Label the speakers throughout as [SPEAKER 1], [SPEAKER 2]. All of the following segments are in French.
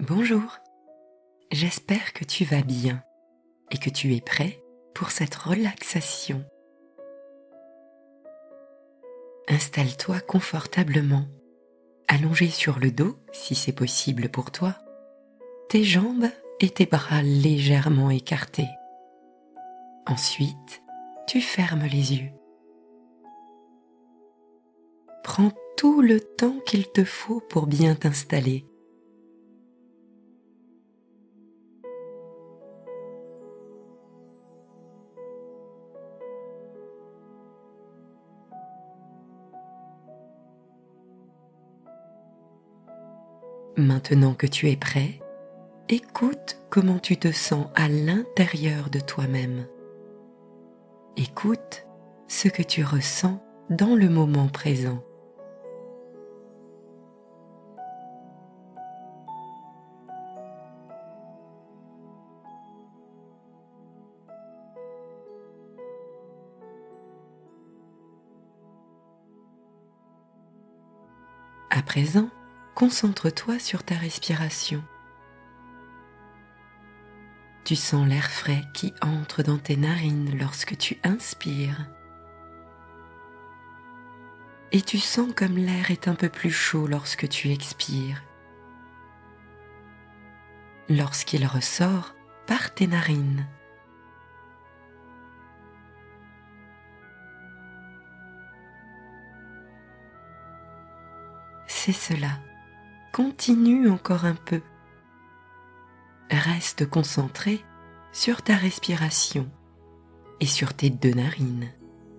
[SPEAKER 1] Bonjour, j'espère que tu vas bien et que tu es prêt pour cette relaxation. Installe-toi confortablement, allongé sur le dos si c'est possible pour toi, tes jambes et tes bras légèrement écartés. Ensuite, tu fermes les yeux. Prends tout le temps qu'il te faut pour bien t'installer. Maintenant que tu es prêt, écoute comment tu te sens à l'intérieur de toi-même. Écoute ce que tu ressens dans le moment présent. À présent, concentre-toi sur ta respiration. Tu sens l'air frais qui entre dans tes narines lorsque tu inspires. Et tu sens comme l'air est un peu plus chaud lorsque tu expires. Lorsqu'il ressort par tes narines. C'est cela. Continue encore un peu. Reste concentré sur ta respiration et sur tes deux narines.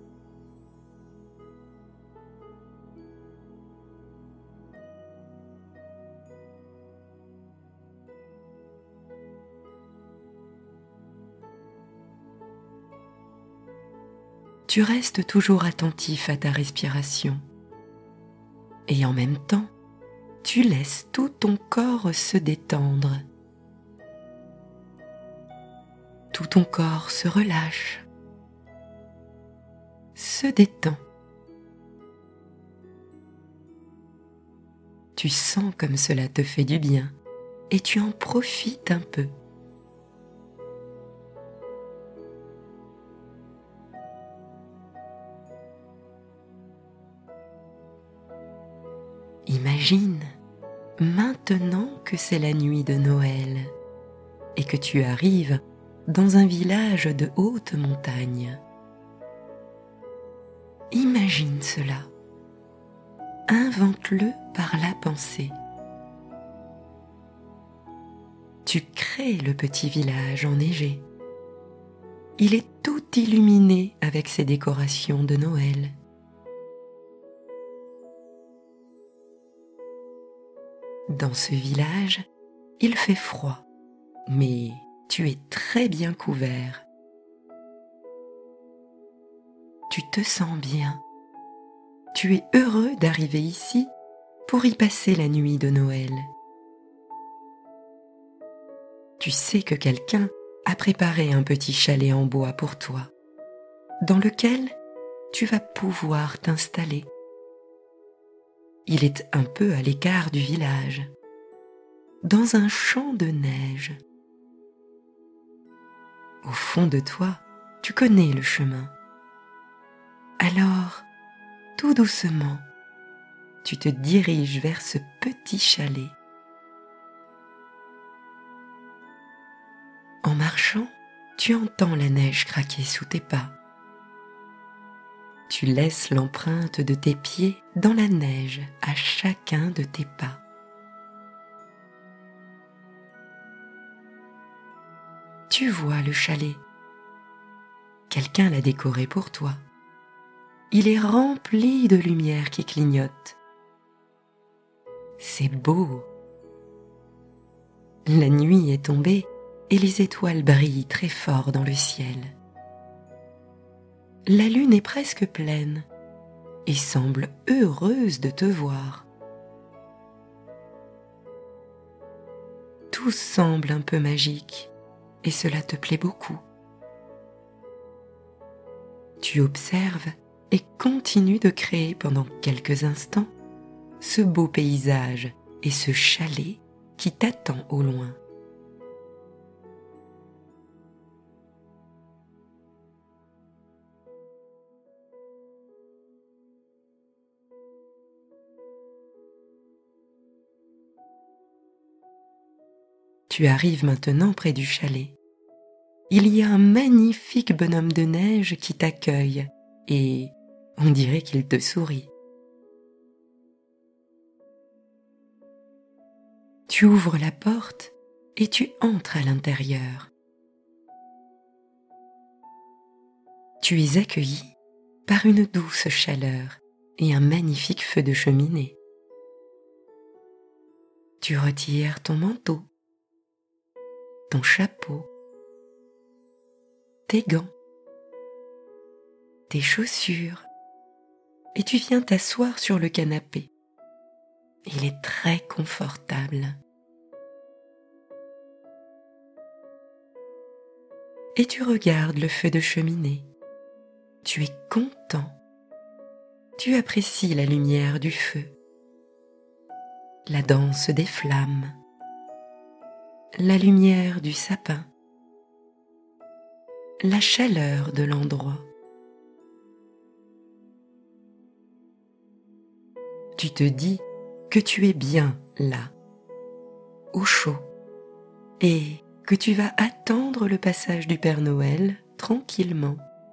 [SPEAKER 1] Tu restes toujours attentif à ta respiration et en même temps, tu laisses tout ton corps se détendre. Tout ton corps se relâche, se détend. Tu sens comme cela te fait du bien et tu en profites un peu. Imagine maintenant que c'est la nuit de Noël et que tu arrives dans un village de haute montagne. Imagine cela. Invente-le par la pensée. Tu crées le petit village enneigé. Il est tout illuminé avec ses décorations de Noël. Dans ce village, il fait froid, mais tu es très bien couvert. Tu te sens bien. Tu es heureux d'arriver ici pour y passer la nuit de Noël. Tu sais que quelqu'un a préparé un petit chalet en bois pour toi, dans lequel tu vas pouvoir t'installer. Il est un peu à l'écart du village, dans un champ de neige. Au fond de toi, tu connais le chemin. Alors, tout doucement, tu te diriges vers ce petit chalet. En marchant, tu entends la neige craquer sous tes pas. Tu laisses l'empreinte de tes pieds dans la neige à chacun de tes pas. Tu vois le chalet. Quelqu'un l'a décoré pour toi. Il est rempli de lumière qui clignote. C'est beau. La nuit est tombée et les étoiles brillent très fort dans le ciel. La lune est presque pleine et semble heureuse de te voir. Tout semble un peu magique et cela te plaît beaucoup. Tu observes et continues de créer pendant quelques instants ce beau paysage et ce chalet qui t'attend au loin. Tu arrives maintenant près du chalet. Il y a un magnifique bonhomme de neige qui t'accueille et on dirait qu'il te sourit. Tu ouvres la porte et tu entres à l'intérieur. Tu es accueilli par une douce chaleur et un magnifique feu de cheminée. Tu retires ton manteau, ton chapeau, tes gants, tes chaussures et tu viens t'asseoir sur le canapé. Il est très confortable. Et tu regardes le feu de cheminée. Tu es content. Tu apprécies la lumière du feu, la danse des flammes, la lumière du sapin, la chaleur de l'endroit. Tu te dis que tu es bien là, au chaud, et que tu vas attendre le passage du Père Noël tranquillement,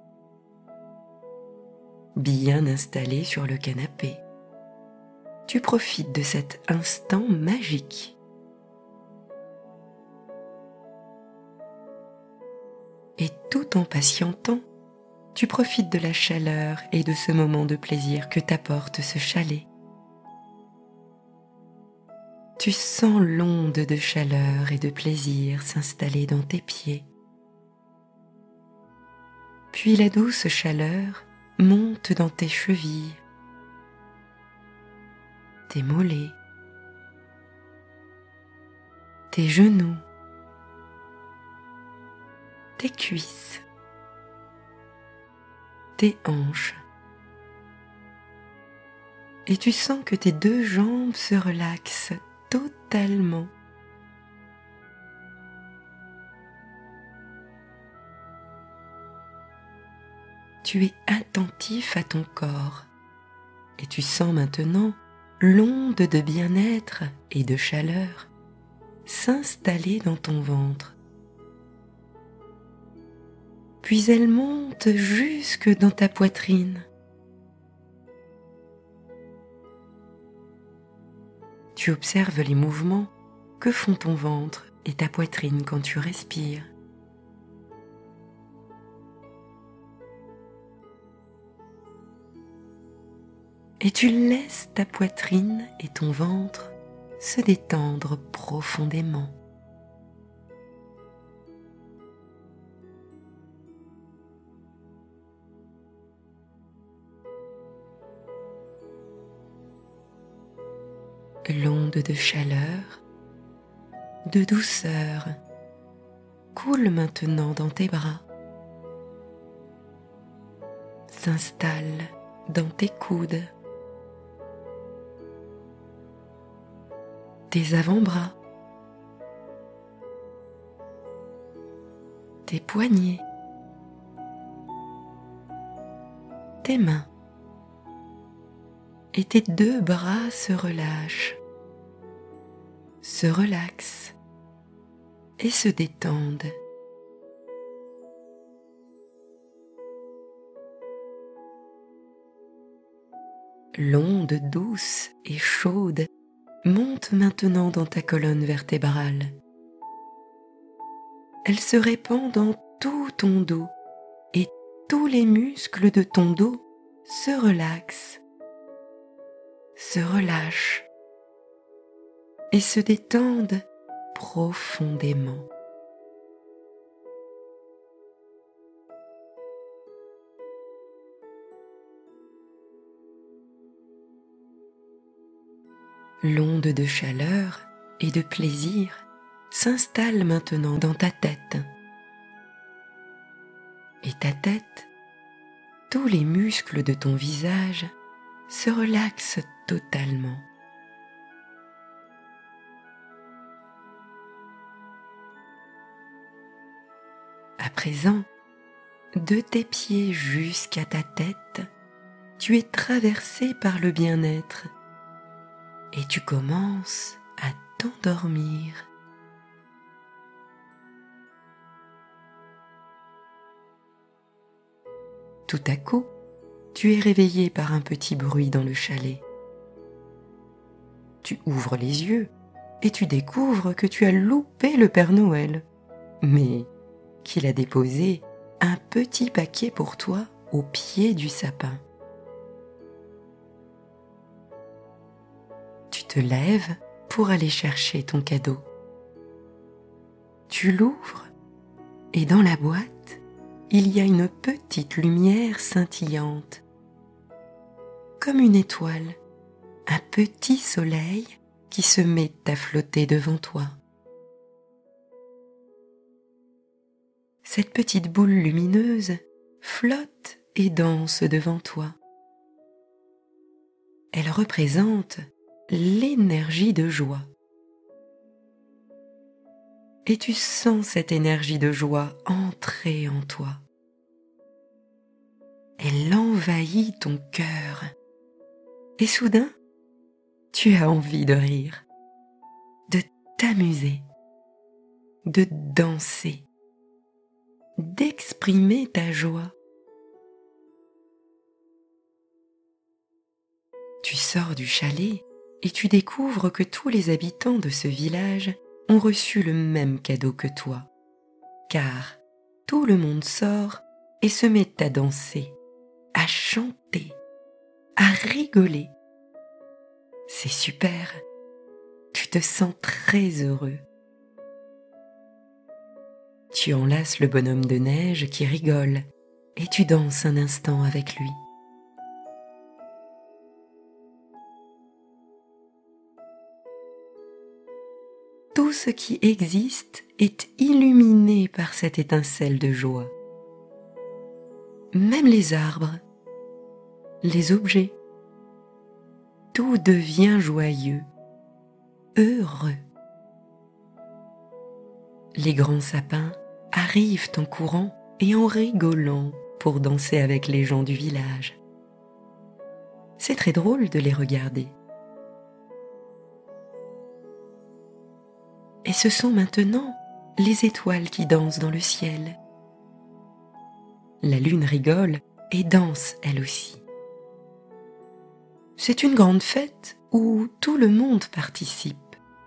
[SPEAKER 1] bien installé sur le canapé. Tu profites de cet instant magique. Et tout en patientant, tu profites de la chaleur et de ce moment de plaisir que t'apporte ce chalet. Tu sens l'onde de chaleur et de plaisir s'installer dans tes pieds. Puis la douce chaleur monte dans tes chevilles, tes mollets, tes genoux, tes cuisses, tes hanches. Et tu sens que tes deux jambes se relaxent totalement. Tu es attentif à ton corps et tu sens maintenant l'onde de bien-être et de chaleur s'installer dans ton ventre. Puis elle monte jusque dans ta poitrine. Tu observes les mouvements que font ton ventre et ta poitrine quand tu respires. Et tu laisses ta poitrine et ton ventre se détendre profondément. L'onde de chaleur, de douceur, coule maintenant dans tes bras, s'installe dans tes coudes, tes avant-bras, tes poignets, tes mains. Et tes deux bras se relâchent, se relaxent et se détendent. L'onde douce et chaude monte maintenant dans ta colonne vertébrale. Elle se répand dans tout ton dos et tous les muscles de ton dos se relaxent, se relâchent et se détendent profondément. L'onde de chaleur et de plaisir s'installe maintenant dans ta tête. Et ta tête, tous les muscles de ton visage se relaxent totalement. présent, de tes pieds jusqu'à ta tête, tu es traversé par le bien-être et tu commences à t'endormir. Tout à coup, tu es réveillé par un petit bruit dans le chalet. Tu ouvres les yeux et tu découvres que tu as loupé le Père Noël, mais qu'il a déposé un petit paquet pour toi au pied du sapin. Tu te lèves pour aller chercher ton cadeau. Tu l'ouvres et dans la boîte, il y a une petite lumière scintillante, comme une étoile, un petit soleil qui se met à flotter devant toi. Cette petite boule lumineuse flotte et danse devant toi. Elle représente l'énergie de joie. Et tu sens cette énergie de joie entrer en toi. Elle envahit ton cœur. Et soudain, tu as envie de rire, de t'amuser, de danser, d'exprimer ta joie. Tu sors du chalet et tu découvres que tous les habitants de ce village ont reçu le même cadeau que toi, car tout le monde sort et se met à danser, à chanter, à rigoler. C'est super, tu te sens très heureux. Tu enlaces le bonhomme de neige qui rigole et tu danses un instant avec lui. Tout ce qui existe est illuminé par cette étincelle de joie. Même les arbres, les objets, tout devient joyeux, heureux. Les grands sapins arrivent en courant et en rigolant pour danser avec les gens du village. C'est très drôle de les regarder. Et ce sont maintenant les étoiles qui dansent dans le ciel. La lune rigole et danse elle aussi. C'est une grande fête où tout le monde participe.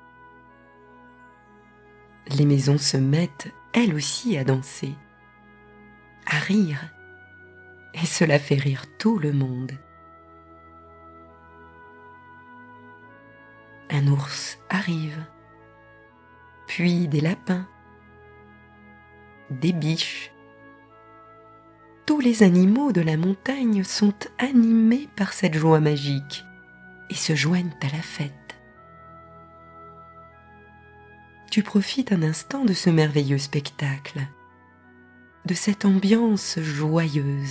[SPEAKER 1] Les maisons se mettent elles aussi à danser, à rire, et cela fait rire tout le monde. Un ours arrive, puis des lapins, des biches. Tous les animaux de la montagne sont animés par cette joie magique et se joignent à la fête. Tu profites un instant de ce merveilleux spectacle, de cette ambiance joyeuse.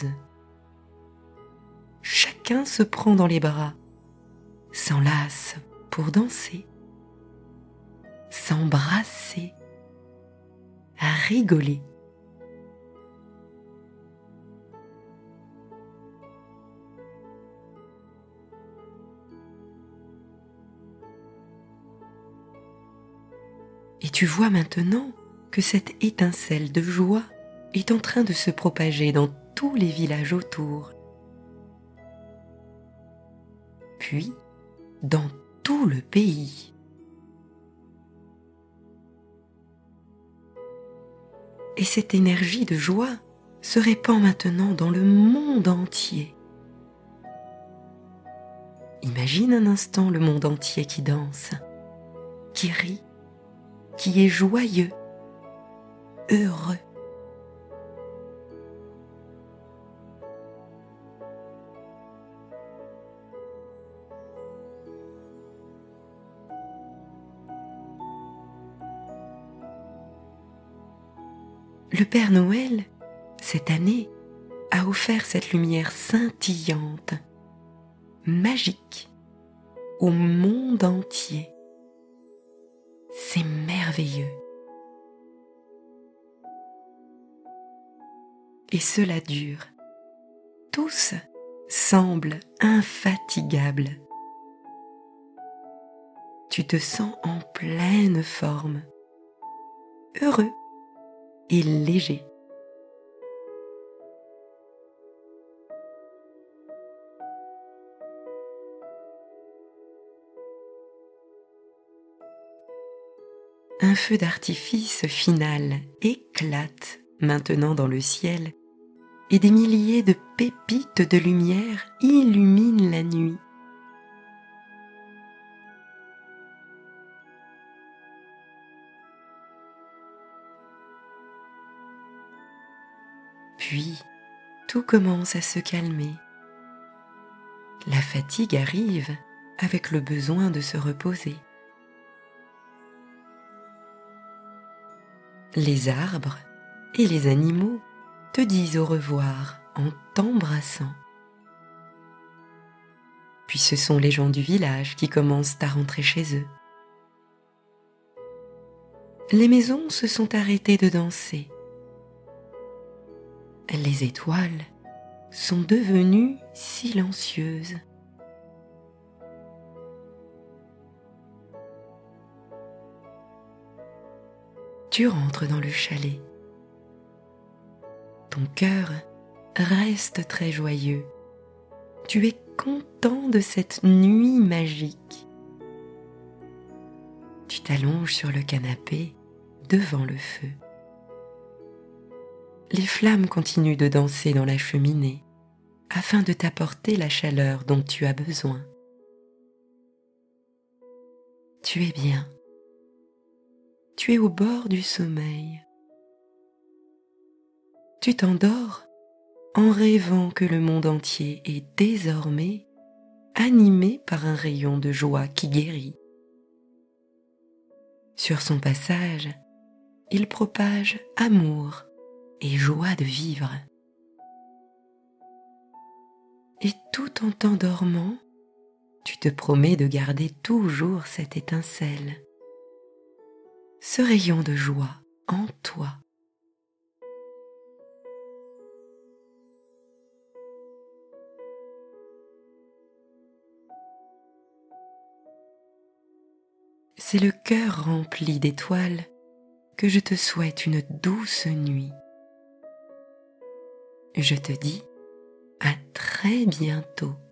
[SPEAKER 1] Chacun se prend dans les bras, s'enlace pour danser, s'embrasser, à rigoler. Et tu vois maintenant que cette étincelle de joie est en train de se propager dans tous les villages autour, puis dans tout le pays. Et cette énergie de joie se répand maintenant dans le monde entier. Imagine un instant le monde entier qui danse, qui rit, qui est joyeux, heureux. Le Père Noël, cette année, a offert cette lumière scintillante, magique, au monde entier. C'est merveilleux. et cela dure. Tous semblent infatigables. Tu te sens en pleine forme, heureux et léger. Un feu d'artifice final éclate maintenant dans le ciel et des milliers de pépites de lumière illuminent la nuit. Puis, tout commence à se calmer. La fatigue arrive avec le besoin de se reposer. Les arbres et les animaux te disent au revoir en t'embrassant. Puis ce sont les gens du village qui commencent à rentrer chez eux. Les maisons se sont arrêtées de danser. Les étoiles sont devenues silencieuses. Tu rentres dans le chalet. Ton cœur reste très joyeux. Tu es content de cette nuit magique. Tu t'allonges sur le canapé devant le feu. Les flammes continuent de danser dans la cheminée afin de t'apporter la chaleur dont tu as besoin. Tu es bien. Tu es au bord du sommeil. Tu t'endors en rêvant que le monde entier est désormais animé par un rayon de joie qui guérit. Sur son passage, il propage amour et joie de vivre. Et tout en t'endormant, tu te promets de garder toujours cette étincelle, ce rayon de joie en toi. C'est le cœur rempli d'étoiles que je te souhaite une douce nuit. Je te dis à très bientôt.